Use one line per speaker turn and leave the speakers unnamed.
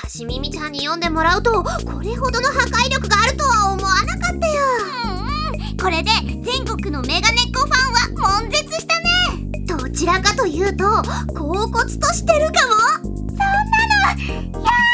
しみみちゃんに読んでもらうとこれほどの破壊力があるとは思わなかったよ。
これで全国のメガネっ子ファンは悶絶したね。
どちらかというと恍惚としてるかも。
そんなのや